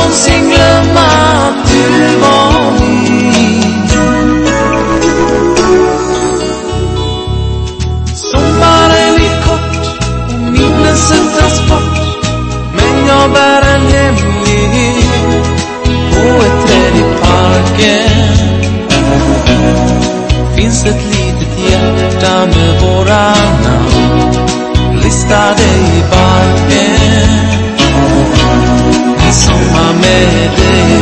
någonsin glömma att du var min. Sommaren är kort och minnelsen tas bort, men jag bär en hemlighet på ett träd i parken. Finns ett litet hjärta med våra namn listade i barken. En sommar med dig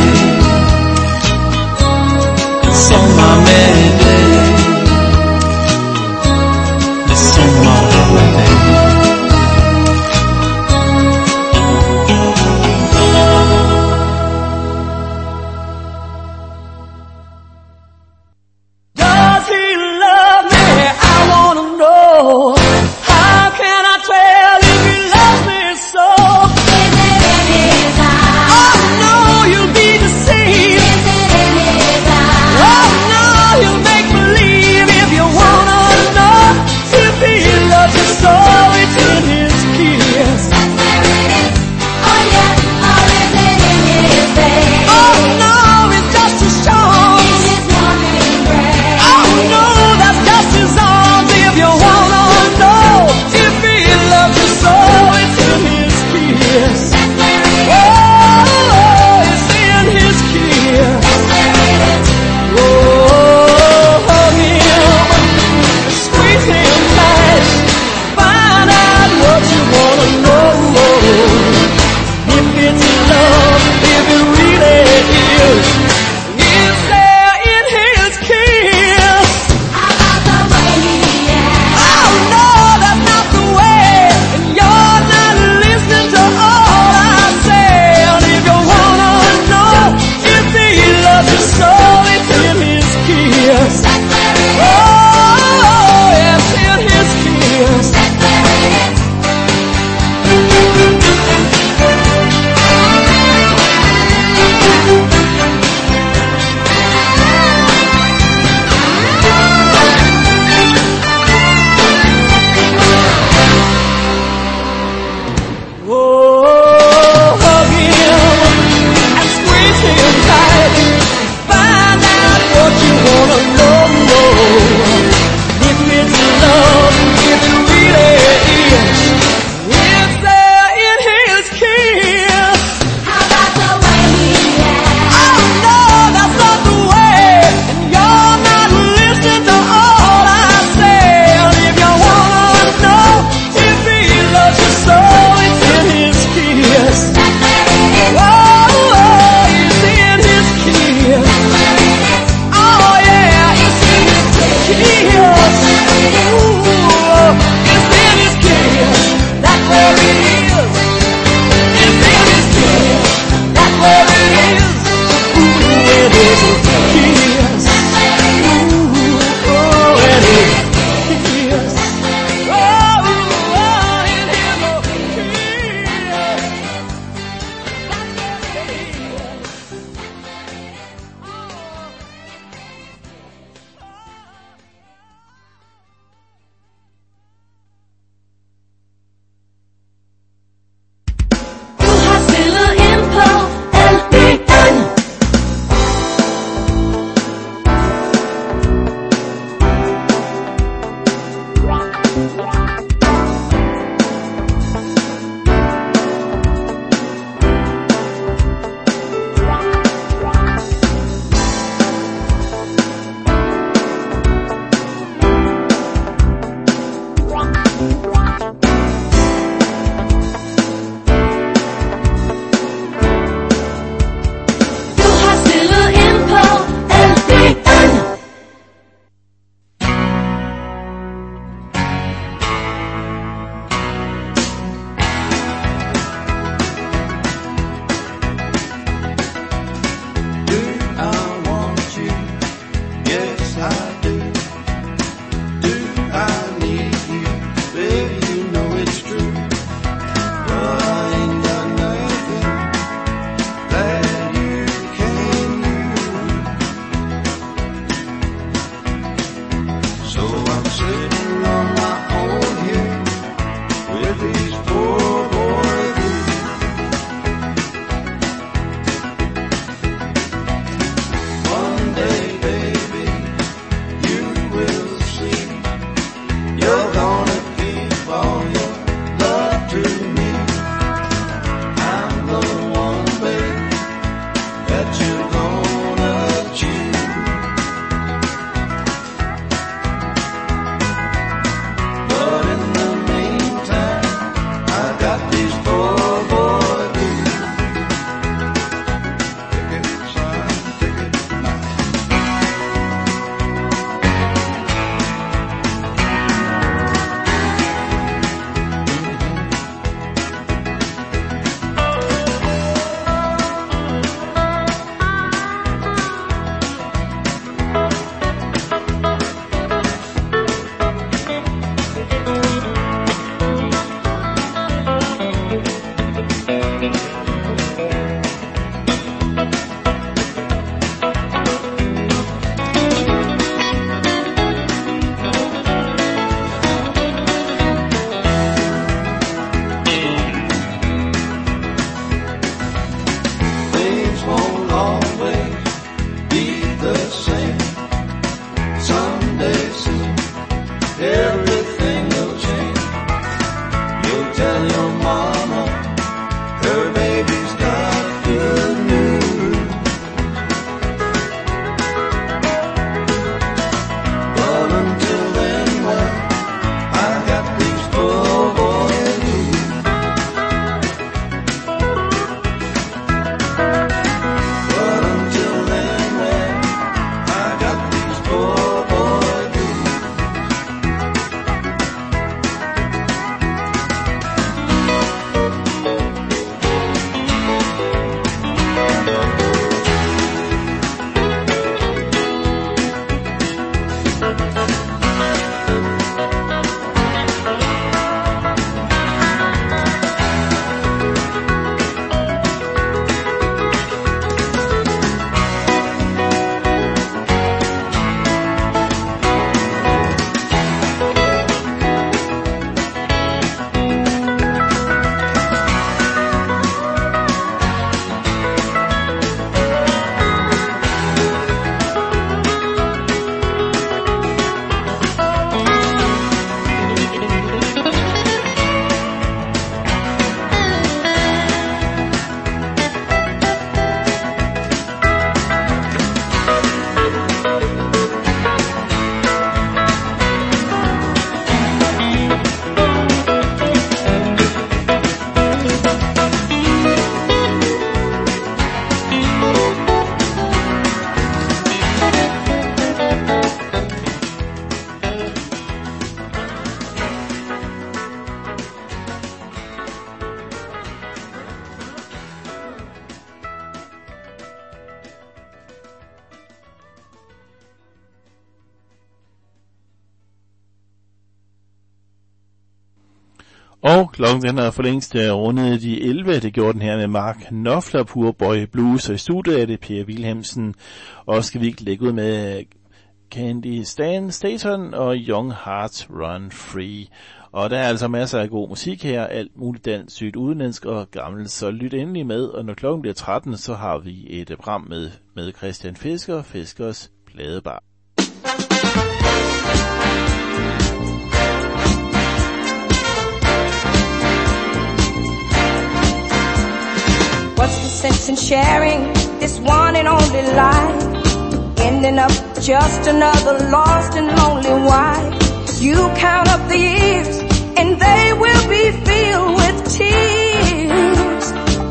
Og klokken den er for længst rundet de 11. Det gjorde den her med Mark Knopfler, Pure Boy Blues. Og i studiet er det Per Wilhelmsen. Og skal vi ikke lægge ud med Candy Staton og Young Hearts Run Free. Og der er altså masser af god musik her. Alt muligt dansk, sygt, udenlandsk og gammelt. Så lyt endelig med. Og når klokken bliver 13, så har vi et program med Christian Fisker, Fiskers Pladebar. What's the sense in sharing this one and only life? Ending up just another lost and lonely wife. You count up the years and they will be filled with tears.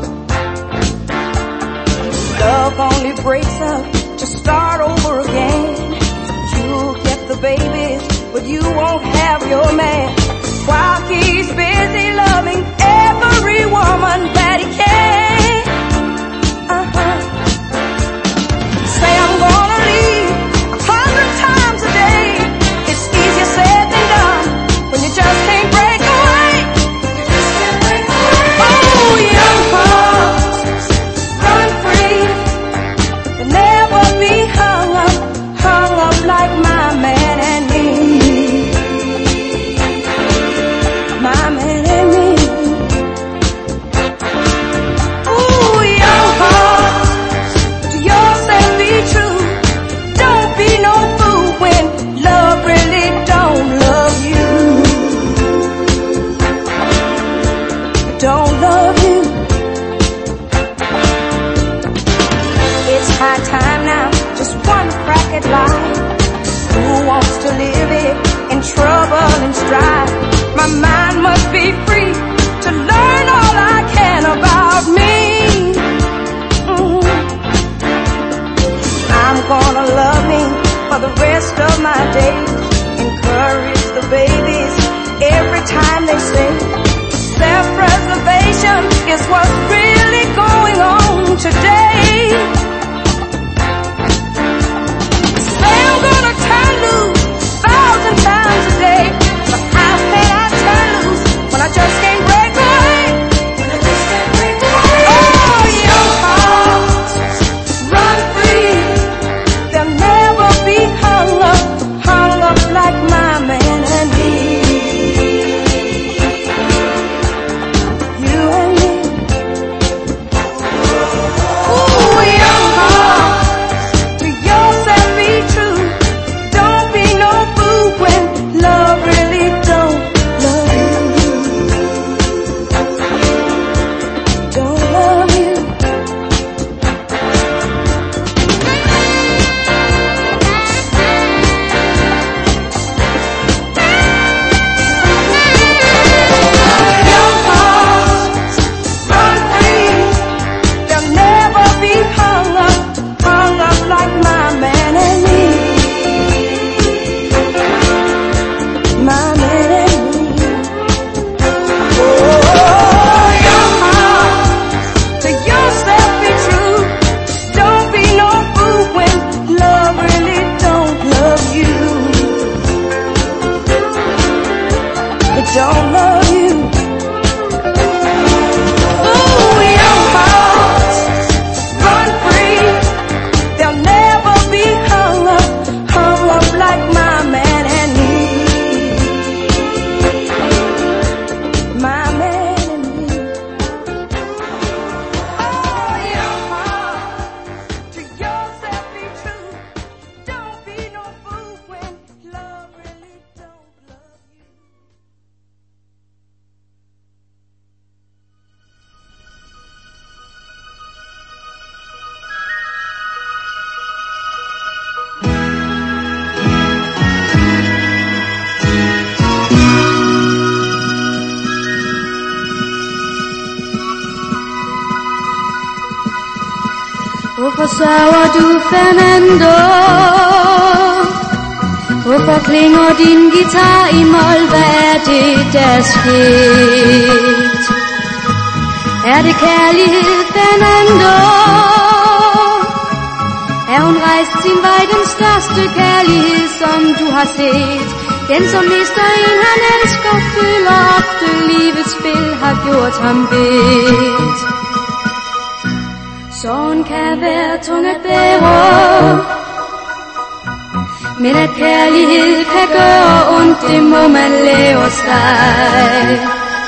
Love only breaks up to start over again. You'll get the babies, but you won't have your man. While he's busy loving every woman that he can. Say I'm gonna leave 100 times a day. It's easier said than done when you just can't break away. Oh, young hearts, run free. You'll never be hung up like my man and me. My man and me. Ooh, young hearts, to yourself be true. Don't be no fool when love really don't love you. Don't love you. It's high time now, just one crack at life. Who wants to live it in trouble and strife? My mind must be free to learn all I can about me. I'm gonna love me for the rest of my days. Encourage the babies every time they say self-preservation is what's really going on today. Say I'm gonna turn loose 1,000 times a day, but how can I turn loose when I just can't break away? Oh, young hearts, run free. They'll never be hung up like my man and me. You and me. Ooh, young hearts, to yourself be true. Don't be no fool when love really don't love you. Don't love you. Young hearts, run free. They'll never be hung up like my man and me. My man and me. Oh, young heart, to yourself be true. Don't be no fool when love really don't love you. It don't love you. Ooh, young hearts, run free. They'll never be hung up like my man and me. My man and me. Oh, young heart, to yourself be true. Don't be no fool when love really don't love you. Hvorfor sørger du, Fernando? Hvorfor klinger din guitar i mol? Hvad er det, der er sket? Er det kærlighed, Fernando? Er hun rejst sin vej, den største kærlighed, som du har set? Den som mister en han elsker, føler ofte livets spil har gjort ham bedt. Sorgen kan være tung at bære, men at kærlighed kan gøre ondt, det må man lære sig.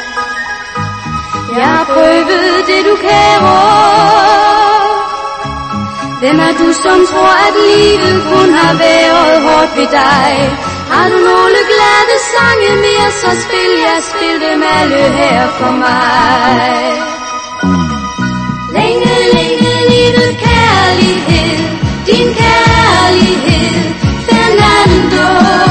Jeg har prøvet det du kærer. Hvem er du som tror at livet kun har været hårdt ved dig? Har du nogle glade sange mere, så spil dem alle her for mig. Længe, længe livet kærlighed, din kærlighed, Fernando.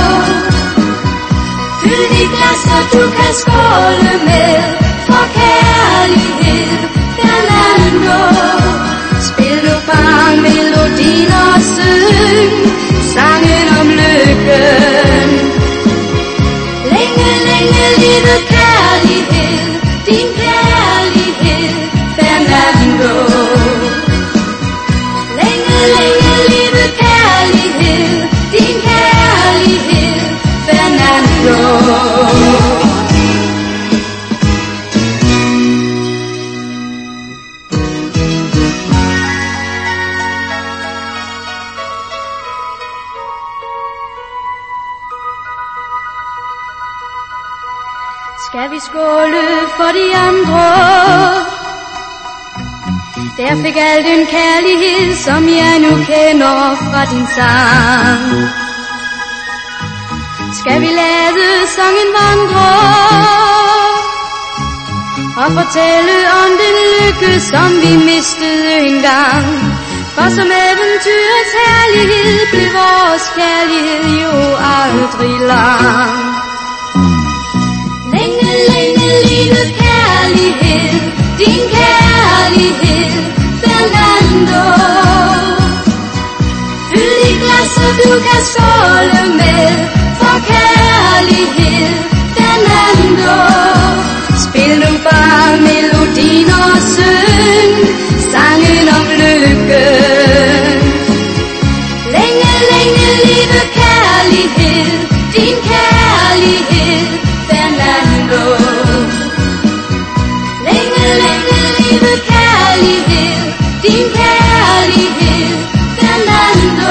Fyld dit glas, så du kan skåle med, for kærlighed, Fernando. Spil nu bare melodien og syng sangen om lykken. Længe, længe livet kærlighed, din kærlighed, Fernando. Længe, længe livet kærlighed, din kærlighed, Fernando. Skal vi skåle for de andre? Der fik al den kærlighed, som jeg nu kender fra din sang. Skal vi lade sangen vandre og fortælle om den lykke, som vi mistede engang? For som eventyrets herlighed blev vores kærlighed jo aldrig lang. Længe, længe livet kærlighed, din kærlighed, Fernando. Fyld dit glas, så du kan skåle med, for kærlighed, Fernando. Spil nu bare melodien og syng sangen om lykken. Længe, længe livet kærlighed, din kærlighed, Fernando. Længe, længe livet kærlighed, din kærlighed, Fernando.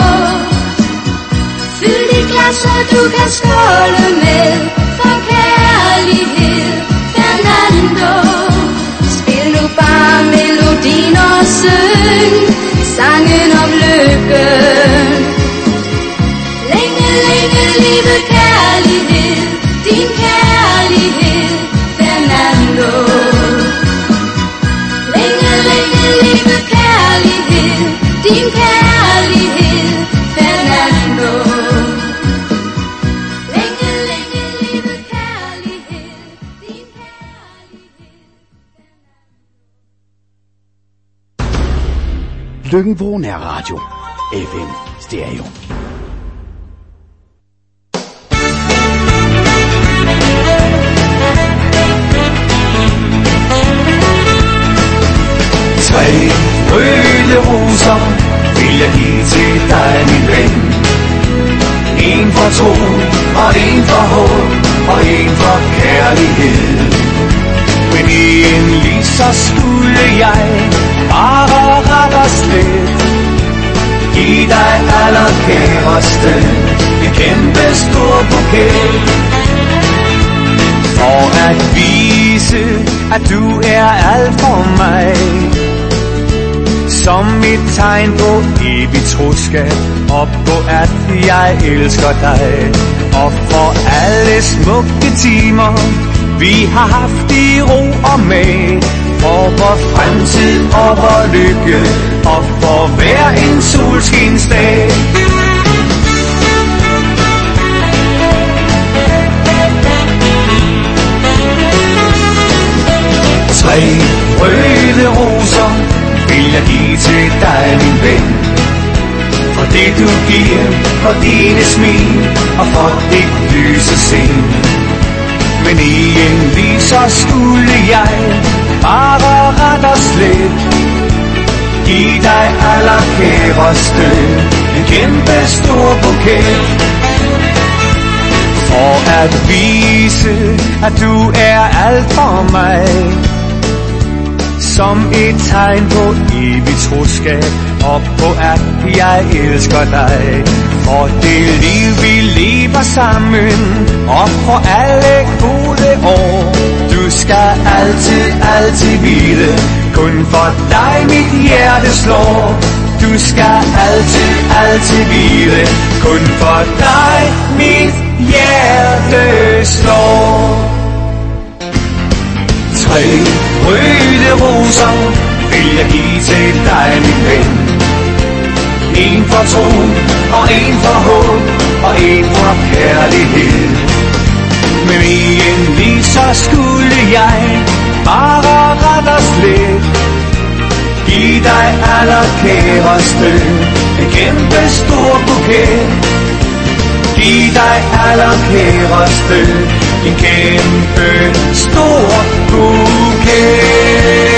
Fyld dit glas, så du kan skåle med, for kærlighed, Fernando. Spil nu bare melodien og syng sangen om lykken. Længe, længe livet kærlighed, din kærlighed, Fernando. Længe, længe livet kærlighed, din kærlighed, Fernando. Længe, længe livet kærlighed, din kærlighed, Fernando. Løkken-Vrå Nærradio. FM Stereo. Tre røde roser vil jeg give til dig, min ven. En for tro, og en for håb, og en for kærlighed. Men egentlig så skulle jeg bare ret og slet give dig allerkæreste en kæmpe stor buket. For at vise, at du er alt for mig. Som et tegn på evigt troskab, og på at jeg elsker dig. Og for alle smukke timer, vi har haft i ro og mag. For vor fremtid og vor lykke, og for hver en solskinsdag. Tre røde roser vil jeg give til dig, min ven. For det du giver, for dine smil, og for dit lyse sind. Men egentlig så skulle jeg bare ret og slet give dig allerkæreste en kæmpe stor buket. For at vise, at du er alt for mig. Som et tegn på evig troskab, og på at jeg elsker dig. For det liv vi lever sammen, og for alle gode år. Du skal altid, altid vide, kun for dig mit hjerte slår. Du skal altid, altid vide, kun for dig mit hjerte slår. 3 røde roser vil jeg give til dig, min ven. En for tro, og en for håb, og en for kærlighed. Men egentlig så skulle jeg bare ret og slet giv dig allerkæreste en kæmpe stor buket. Giv dig allerkæreste en kæmpe stor buket.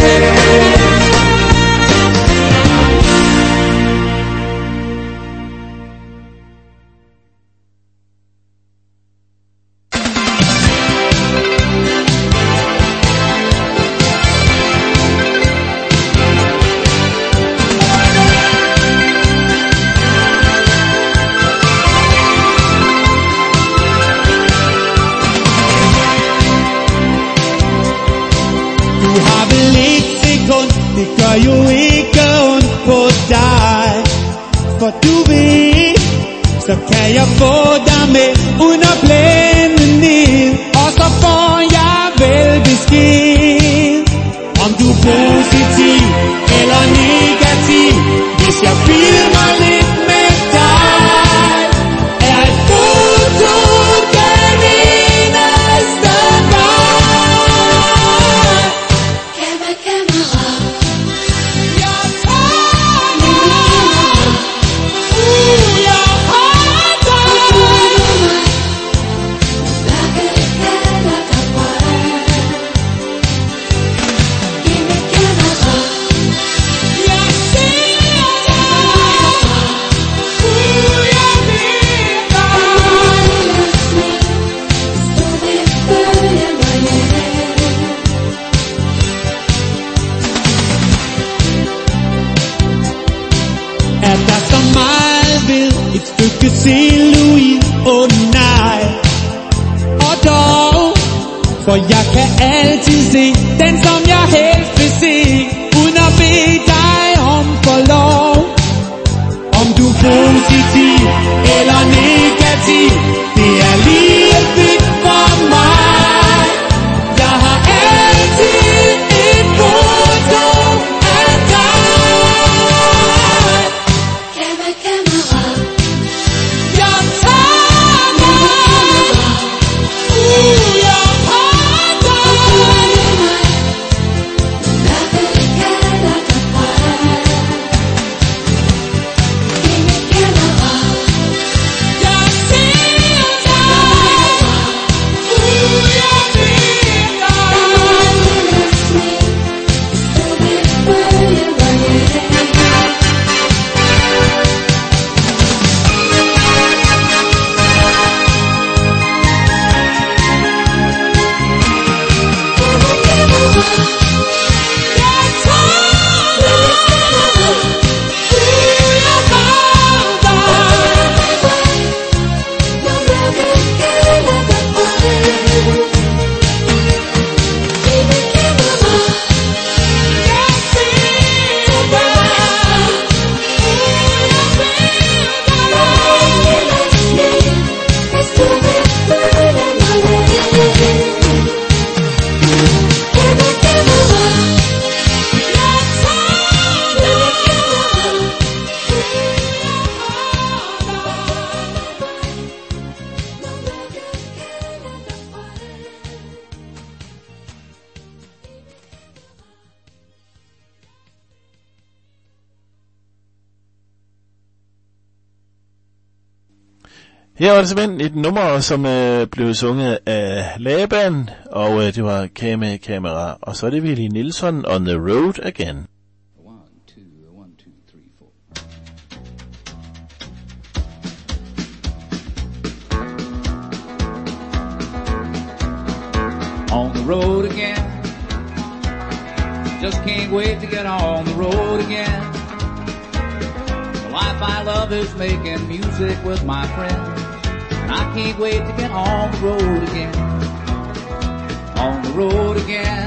Det gør jo ikke ondt på dig, for du ved, så kan jeg få dig med uden at blænde ned. Og så får jeg vel besked, om du er positiv eller negativ. Hvis jeg filmer mig lidt med dig, er et foto den eneste vej. Kamera. Se Louis, oh nej. Og dog, for jeg kan altid se den som jeg helst vil se, uden at bede dig om forlov. Om du er positiv eller negativ, det er ligegyldigt for mig. Jeg har altid et foto af dig. Kamera. Her var det simpelthen et nummer, som blev sunget af Laban, og det var Kamera. Og så er det Willie Nelson, On the Road Again. 1, 2, 1, 2, 3, 4. On the road again. Just can't wait to get on the road again. The life I love is making music with my friends, and I can't wait to get on the road again. On the road again.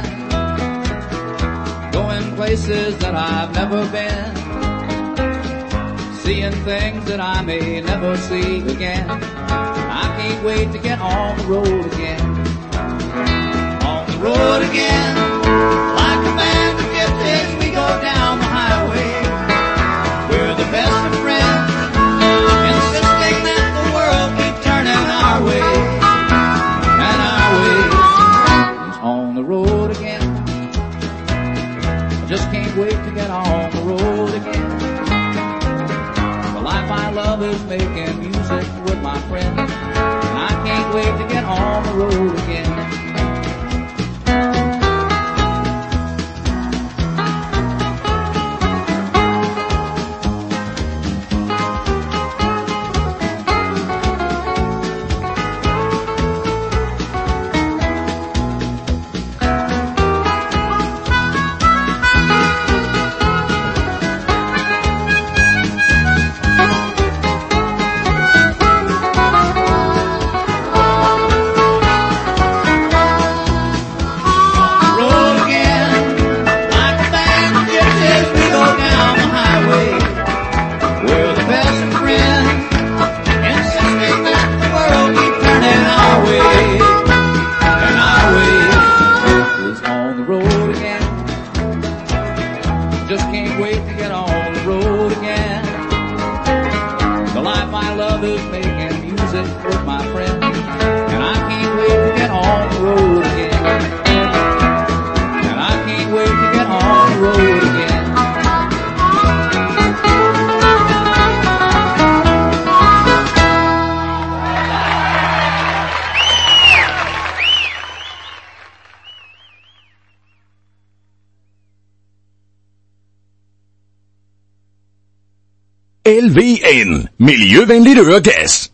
Going places that I've never been, seeing things that I may never see again. I can't wait to get on the road again. On the road again. Like a band of gypsies we go down the highway. We're the best of friends, insisting that the world keep turning our way. And our way is on the road again. I just can't wait to get on the road again. The life I love is making music with my friends, and I can't wait to get on the road again. LVN, miljövänlig rökgas.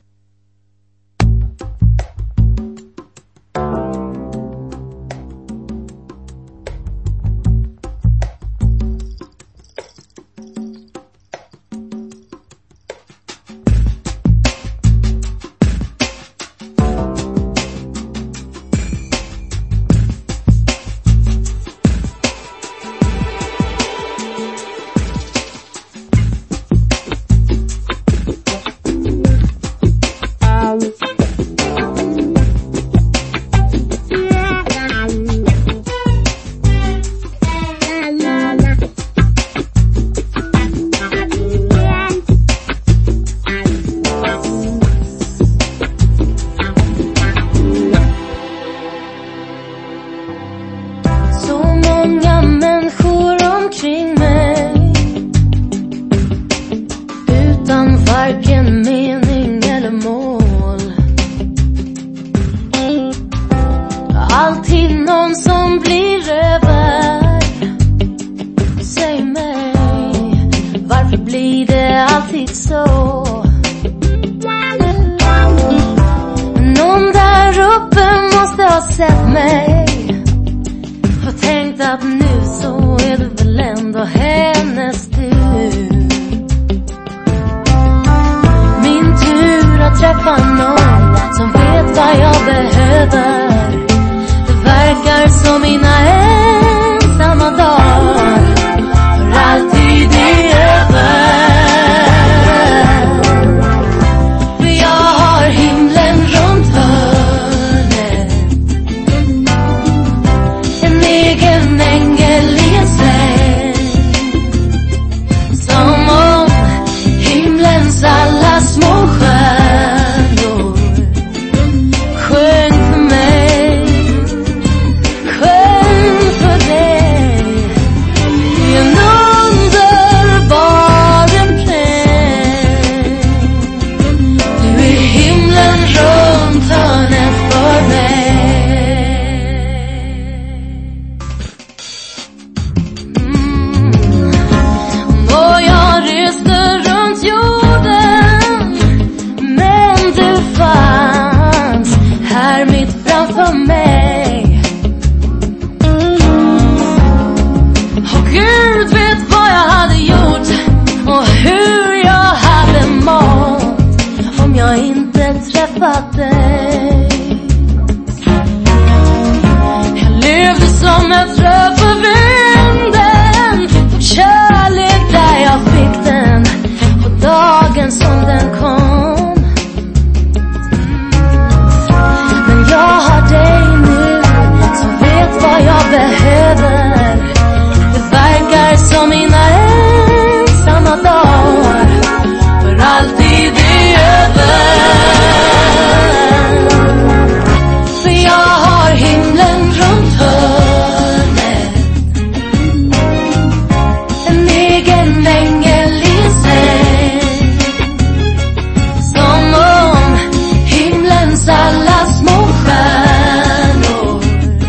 egen ängel i säng. Som om himlens alla små stjärnor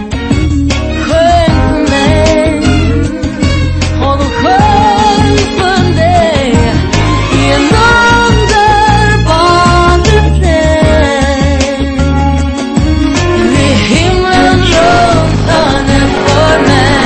sjöng mig. Och de sjöng för dig i en underbar refräng. I himlen runt hörnen för mig.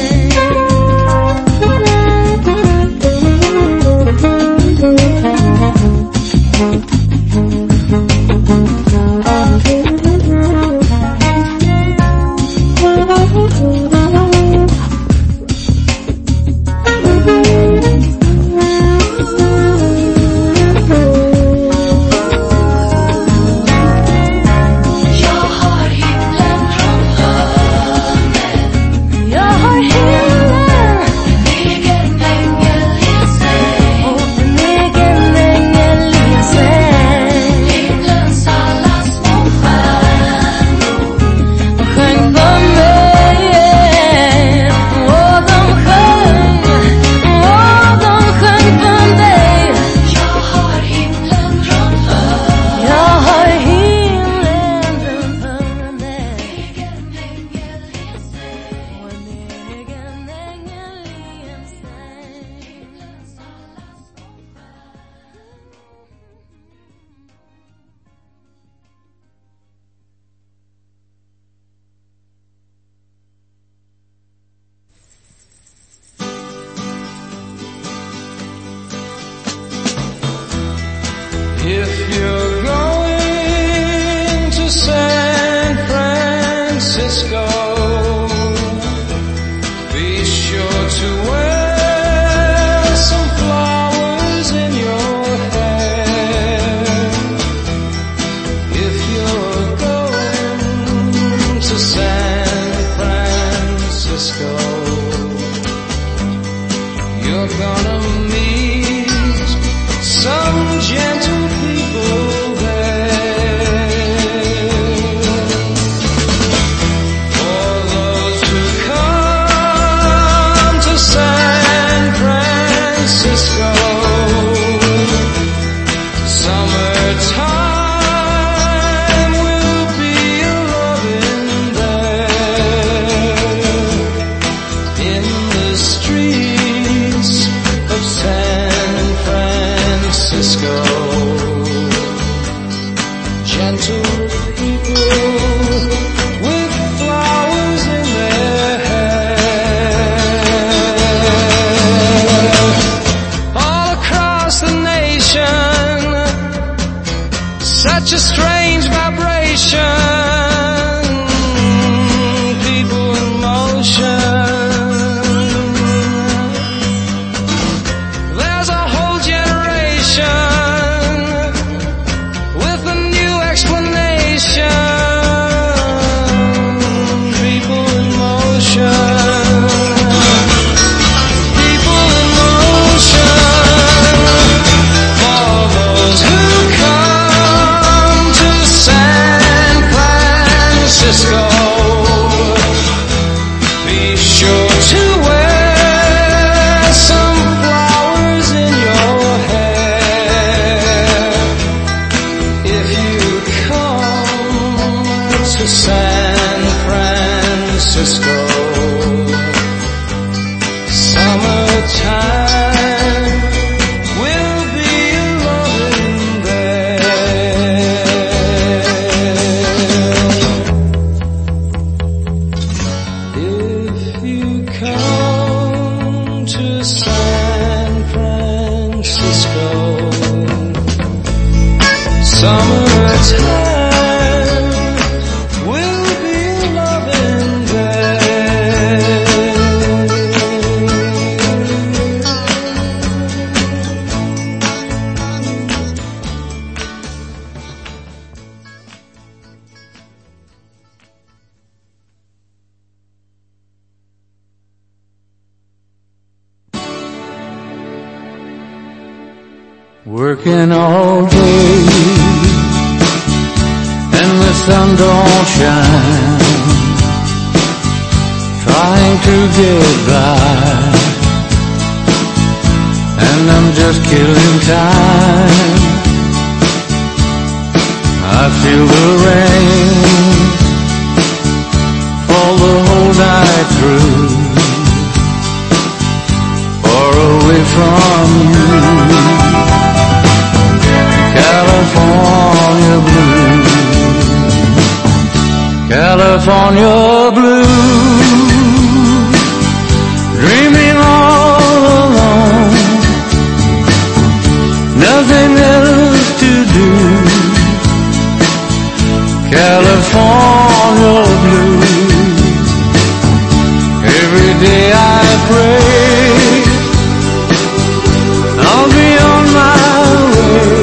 If you're going to San Francisco, be sure to wear some flowers in your hair. If you're going to San Francisco, you're gonna meet some gentle people there. For those who come to San Francisco, summertime will be a-loving there. In the streets of San Francisco, gentle people with flowers in their hair. All across the nation, such a strange vibration, people in motion. There's a whole generation with a new explanation. People in motion. People in motion. For those who come to San Francisco, be sure to wear some flowers in your hair. If you come to San Francisco, summertime will be a-loving there. If you come to San Francisco, summertime will be a-loving there. Working all day and the sun don't shine, trying to get by, I'm just killing time. I feel the rain fall the whole night through, far away from you. California blue, California blue, dreaming all alone, nothing else to do. California blue, every day I pray I'll be on my way,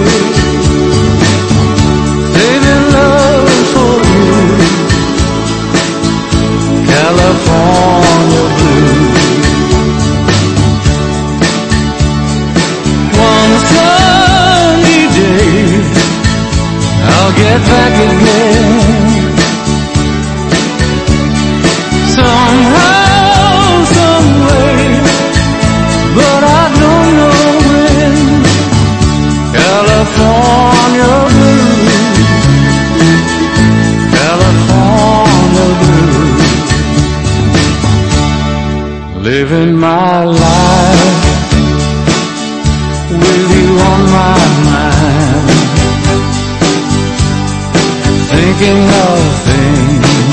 saving love for you. California blue. One sunny day I'll get back again, somehow, some way, but I don't know when. California blue, California blue, living my life with you on my mind, thinking of things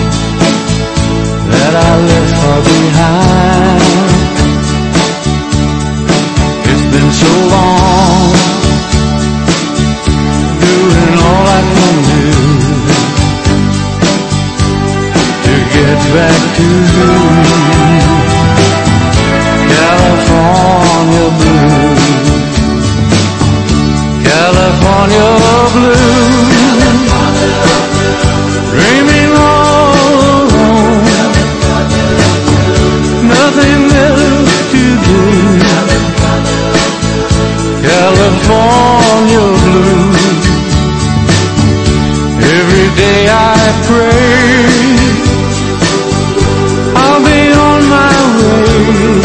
that I left far behind. It's been so long, doing all I can do to get back to you. California blue, California blue, dreaming all alone, nothing else to do. California blue, every day I pray I'll be on my way,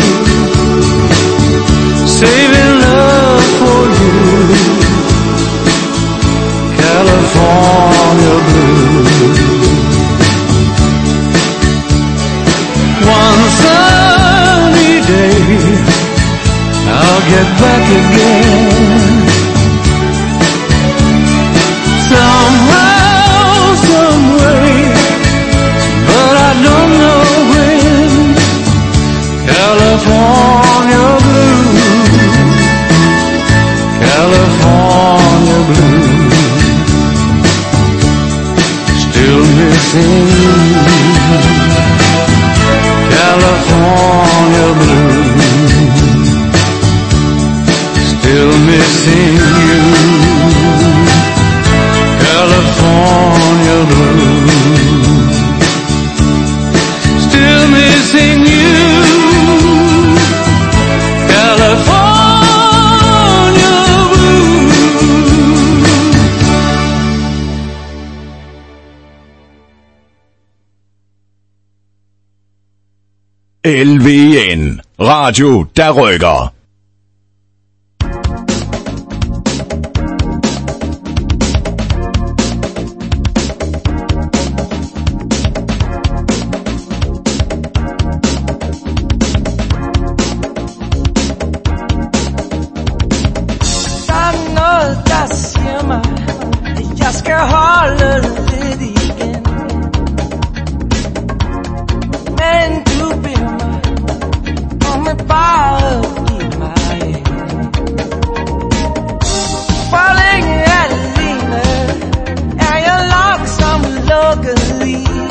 saving love for you. California blue. One sunny day I'll get back again, somehow, some way, but I don't know when. California blue, California blue, still missing you. California blue, still missing you. California blue, still missing you. California blue. LVN. Radio, der rykker. Jeg skal holde lidt igen, men du beder mig om at bare give mig ind. For længe alene er jeg langsomt lukket i.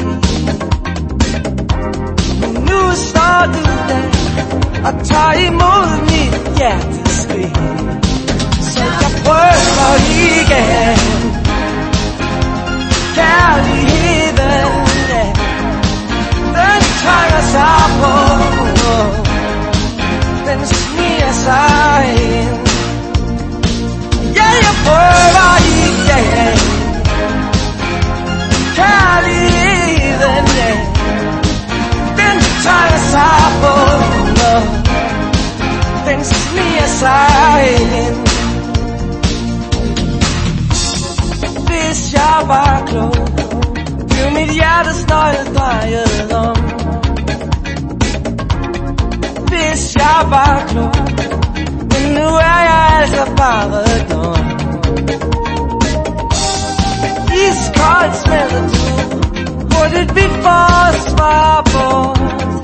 Nu står du der og tager imod mit hjerteskrig, så jeg prøver igen. Kærligheden, ja, den trænger sig på, den sniger sig ind. Ja, jeg prøver igen. Kærligheden, ja, den trænger sig på, den sniger sig ind. Hvis jeg var klog, blev mit hjertes nøgle drejet om. Hvis jeg var klog, men nu er jeg altså bare dum. Iskoldt smeltet du, hurtigt vi får svar på.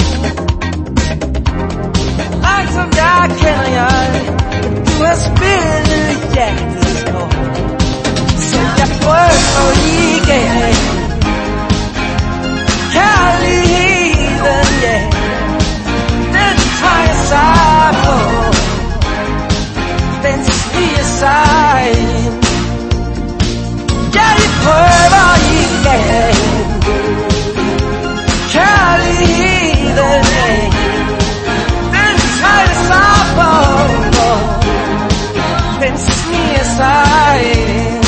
Langsomt jeg kender jeg, du har spillet hjertets kort. Så jeg prøver igen. Kærligheden, ja, den tager sig på. Den stiger sig ind. Jeg prøver igen. Kærligheden, ja, den tager sig på. Den stiger sig ind.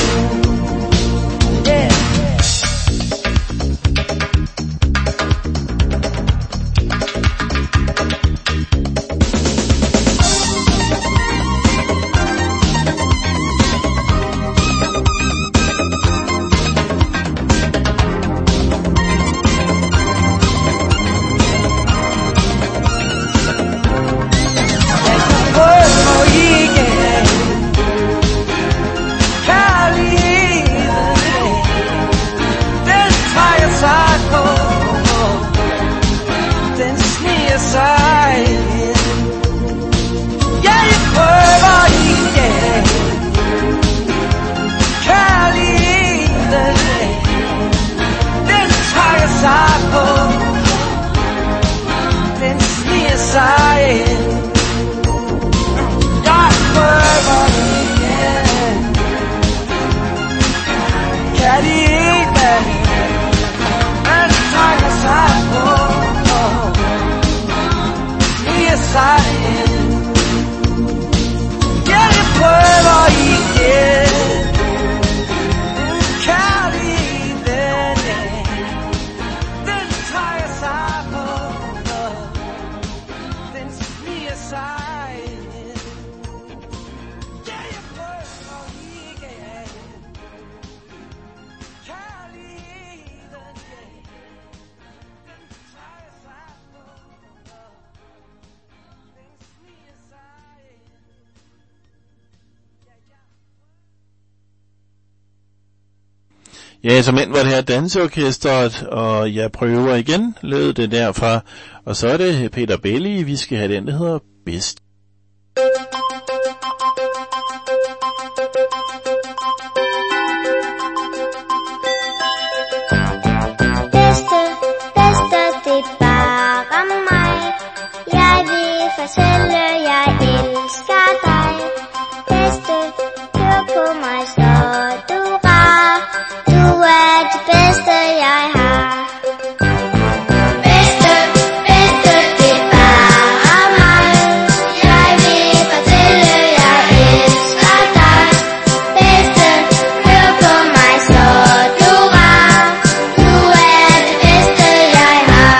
Ja, som end var det her danseorkestret, og jeg prøver igen, lød det derfra. Og så er det Peter Belli, vi skal have den, der hedder Bedst. Bedste, det er bare mig. Jeg vil fortælle, jeg elsker dig. Bedste, hør på mig, så du rar. Du er det bedste, jeg har. Bedste, det er bare mig. Jeg vil fortælle, jeg elsker dig. Bedste, hør på mig, så du rar. Du er det bedste, jeg har.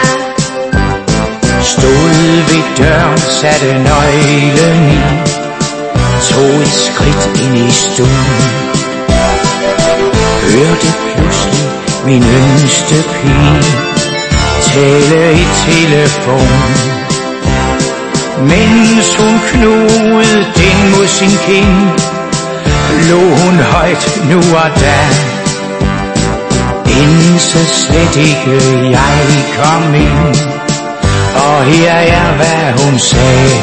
Stod ved døren, satte nøglen i, tog et skridt ind i stuen, hørte pludselig min yngste pige tale i telefon. Mens hun knugede den mod sin kind, lå hun højt nu og da. Inden så slet ikke jeg kom ind, og her er hvad hun sagde.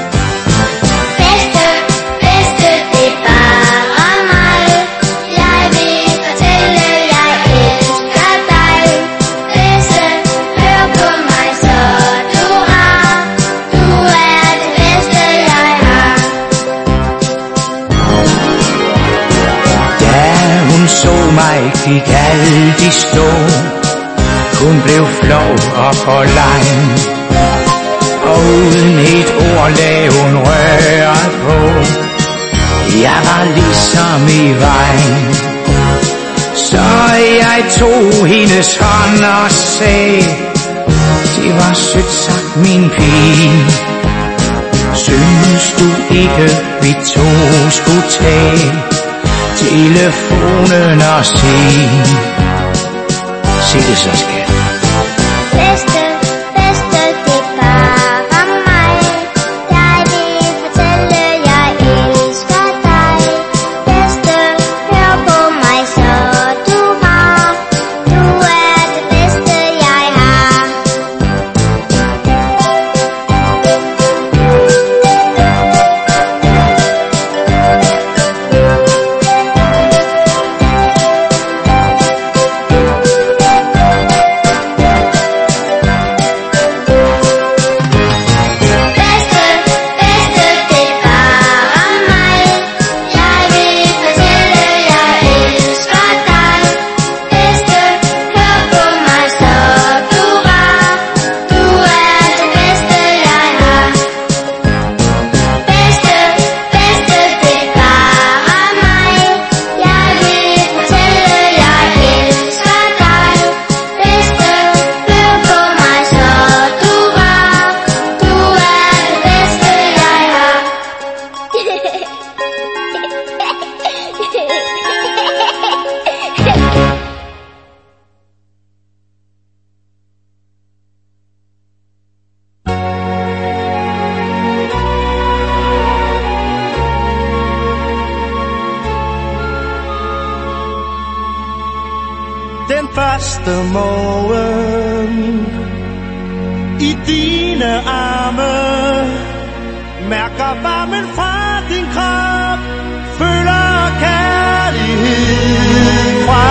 Fik alt i stå, hun blev flov og forlegen, og uden et ord lagde hun røret på. Jeg var ligesom i vejen, så jeg tog hendes hånd og sagde, det var sødt sagt min pige, Synes du ikke, vi to skulle tage telefonen og se det så, skat. Bedste, det er bare mig. Jeg vil fortælle, jeg elsker dig. Bedste, hør på mig, så du har. Du er det bedste, jeg har. Den første morgen i dine arme, mærker varmen fra din krop, føler kærlighed fra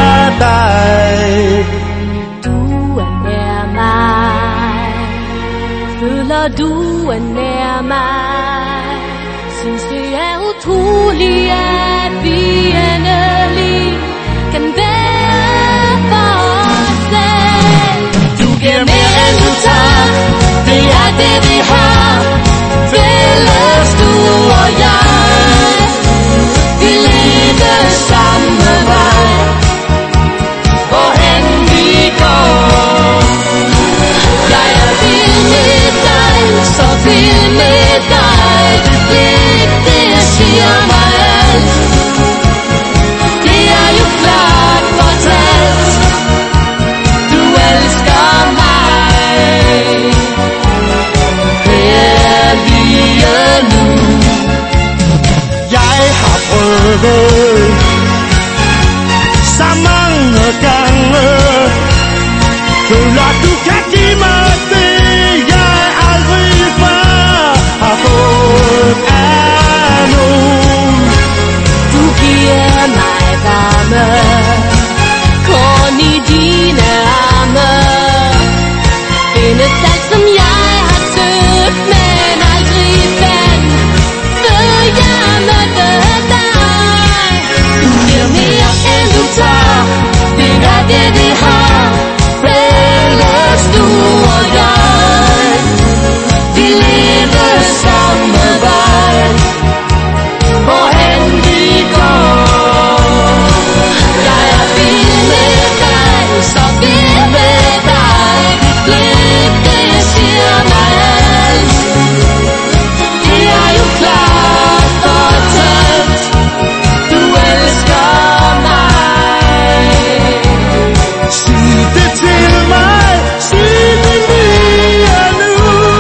dig. Du er nær mig, føler du er nær mig. Synes det er utroligt, at vi endelig kan være for os selv. Du giver mere end du tager, det er det vi har. Fælles du og jeg, vi lever samme vej, hvorhen vi går. Jeg er vild med dig, så vild med dig. Det blik, det siger mig alt. Det er jo klart fortalt, du elsker mig. Her lige nu. Jeg har prøvet så mange gange, føler du kan give mig det, jeg aldrig før har fået af nogen. Du giver mig varme, kun i dine arme. Findes alt som jeg har søgt, men aldrig fandt, før jeg mødte dig. Du giver mere end du tager, det er det vi har. Fælles du og jeg, vi lever samme vej, hvorhen vi går. Jeg er vild med dig, så vild med dig. Dit blik, det siger mig alt. Det er jo klart fortalt, du elsker mig. Sig det til mig, sig det mere nu.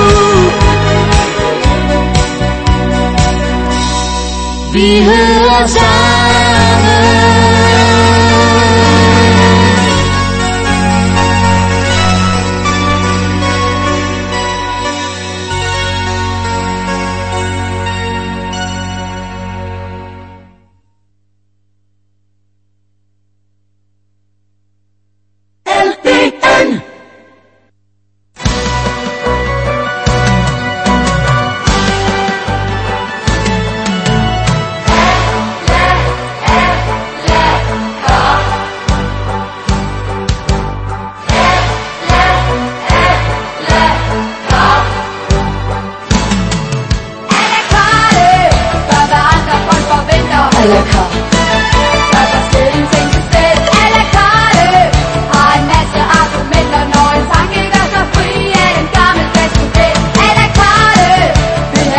Vi hører sammen. LBN. Vil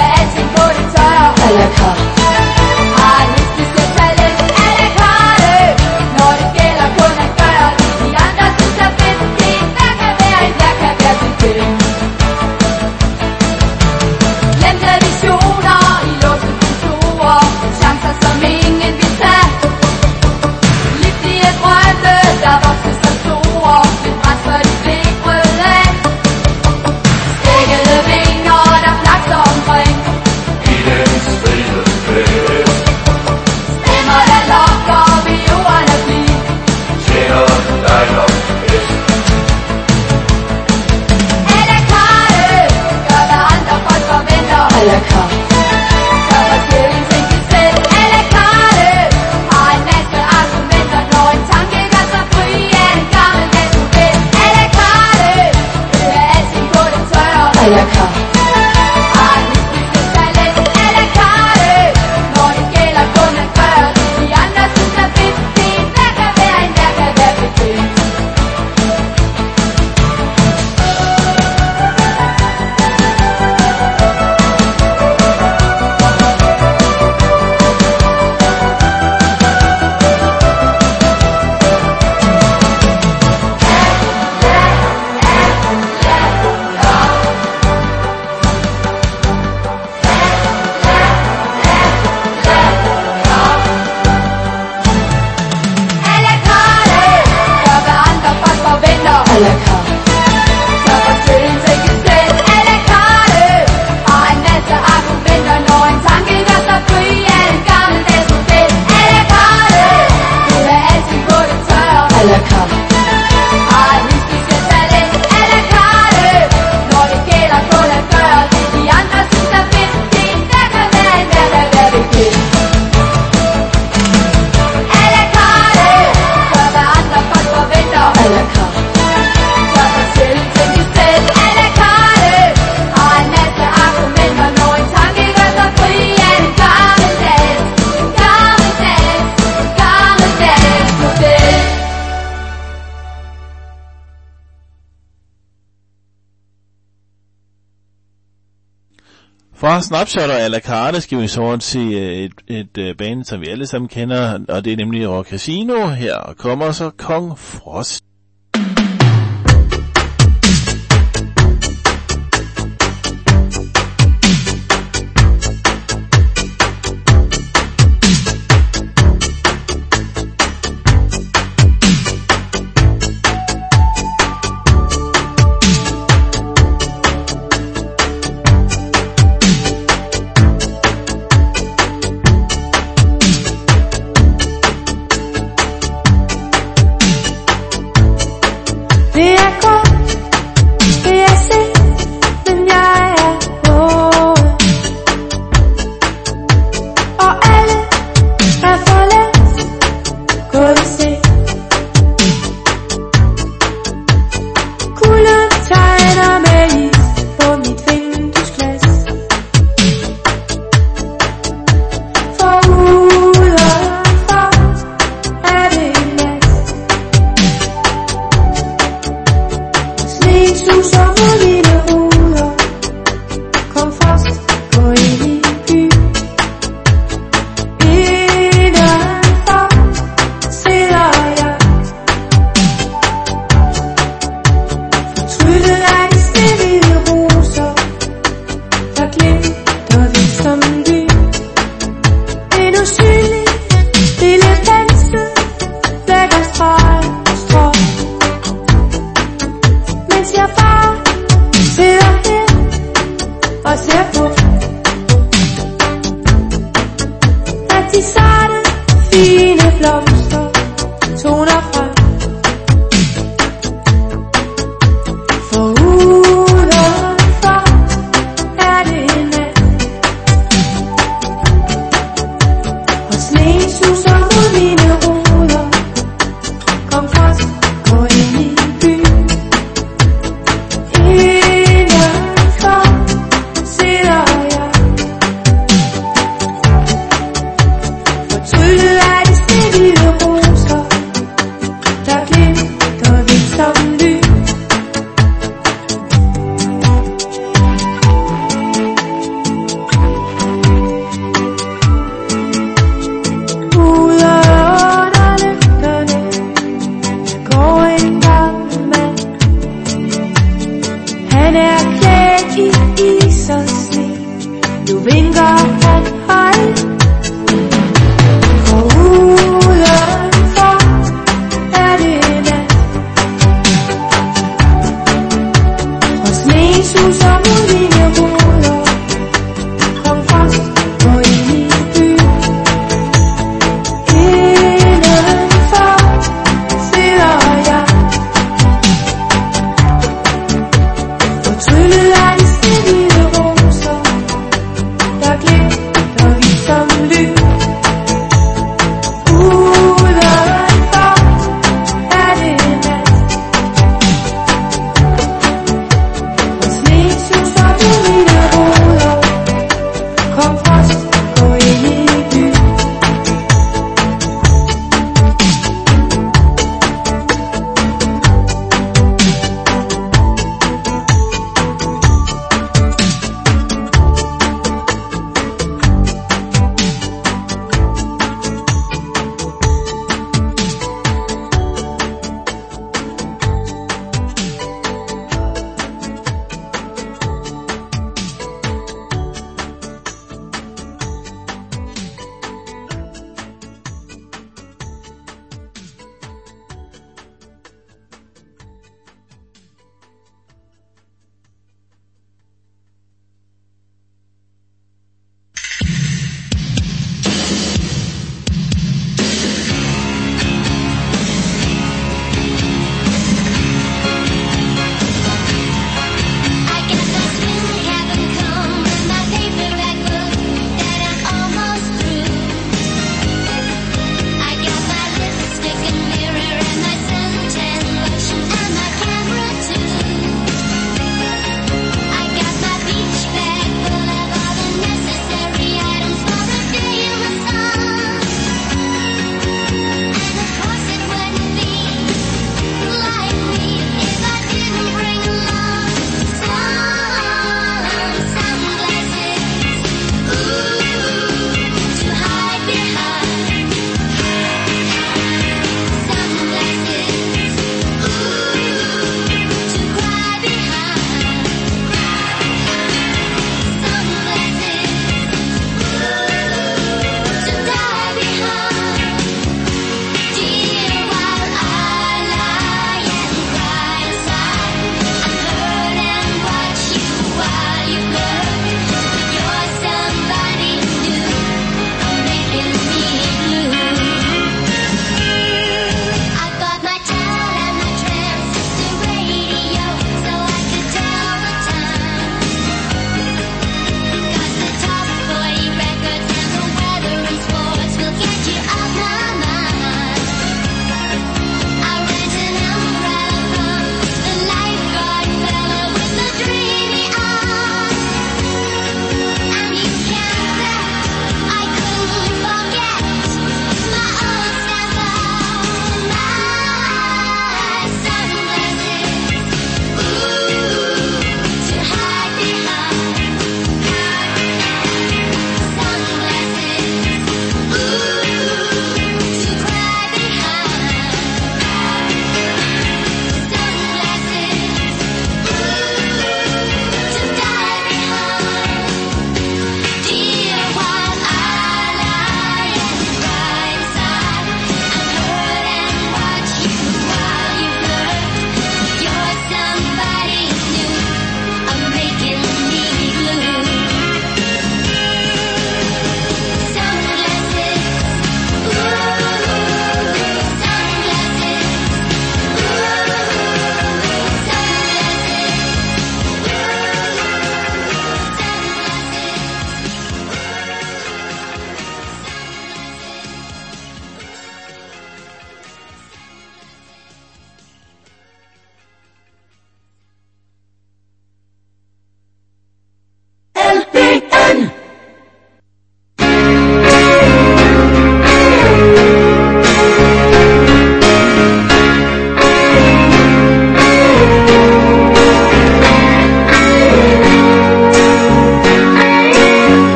Fra Snapshot og a la carte skal vi så over til et band, som vi alle sammen kender, og det er nemlig Rock Casino. Her kommer så Kong Frost.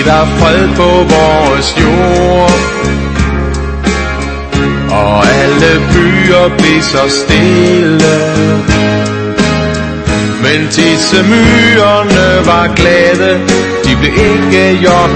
blev der fred på vores jord. Og alle byer blev så stille. Men tissemyrerne var glade, de blev ikke gjort